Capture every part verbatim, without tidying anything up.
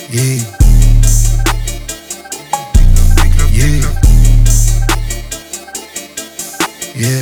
Yeah. Yeah. Yeah.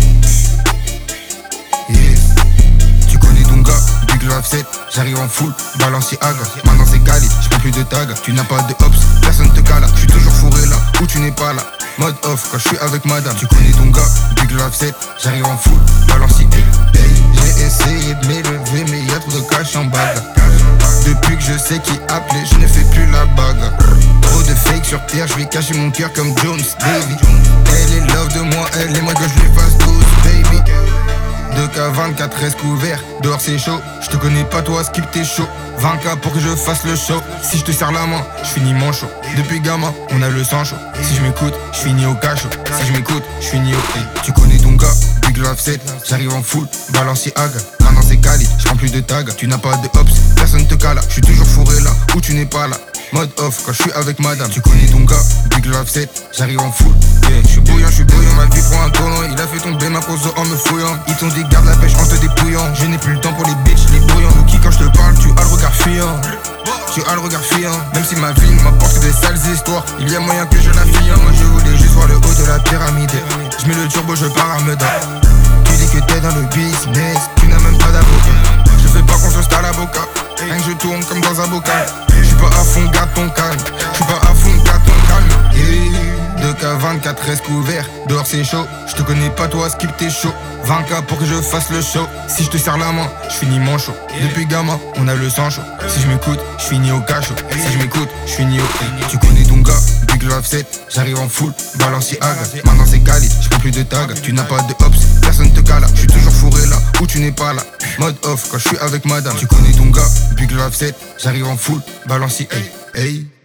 Yeah. Tu connais ton gars, Big Love sept, j'arrive en full, Balenciaga. Maintenant c'est Cali, j'prends plus de tag. Tu n'as pas de hops, personne te cala. J'suis toujours fourré là, où tu n'es pas là. Mode off quand j'suis avec madame. Tu connais ton gars, Big Love sept, j'arrive en full, Balenciaga. Hey, j'ai essayé de m'élever mais y'a trop de cash en bague. Depuis que je sais qui appeler, je ne fais plus la bague. Trop de fake sur terre, je vais cacher mon cœur comme Jones Davy. Elle est love de moi, elle aimerait que je lui fasse douze, baby. deux K vingt-quatre, reste couvert, dehors c'est chaud. Je te connais pas toi, skip t'es chaud. vingt K pour que je fasse le show. Si je te serre la main, je finis manchot. Depuis gamin, on a le sang chaud. Si je m'écoute, je finis au cachot. Si je m'écoute, je finis au hey. Tu connais ton gars, Big Love sept, j'arrive en full, Balenciaga. Maintenant c'est Cali, j'prends plus de tag. Tu n'as pas de hops, personne te cala. J'suis toujours fourré là, où tu n'es pas là. Mode off quand j'suis avec madame. Tu connais ton gars, Big Love sept, j'arrive en full. Yeah, j'suis bouillant, j'suis bouillant, ma vie prend un tournant. Il a fait tomber ma cause en me fouillant. Ils t'ont dit garde la pêche en te dépouillant. Je n'ai plus le temps pour les bitches, les brouillants. Qui quand je te parle, tu as le regard fuyant. Tu as le regard fuyant. Même si ma vie ne m'apporte que des sales histoires, il y a moyen que je la fille. Moi je voulais juste voir le haut de la pyramide. Je mets le turbo, je pars à Meudon. Tu dis que t'es dans le business, tu n'as même pas d'avocat. Je fais pas confiance à l'avocat. Rien que je tourne comme dans un bocal. J'suis pas à fond, garde ton calme. J'suis pas à fond, garde ton calme. Yeah. deux K vingt-quatre, reste couvert, dehors c'est chaud. J'te connais pas toi, skip t'es chaud. vingt K pour que je fasse le show. Si je te serre la main, j'finis manchot. Depuis gamin, on a le sang chaud. Si je m'écoute, j'finis au cachot. Si je m'écoute, j'finis au hey. Tu connais ton gars, Big Love sept, j'arrive en full, Balenciaga. Maintenant c'est Cali, j'prends plus de tag. Tu n'as pas de hops, personne te cala. J'suis toujours fourré là, où tu n'es pas là. Mode off quand j'suis avec madame. Tu connais ton gars, Big Love sept, j'arrive en full, Balenciaga. Hey, hey.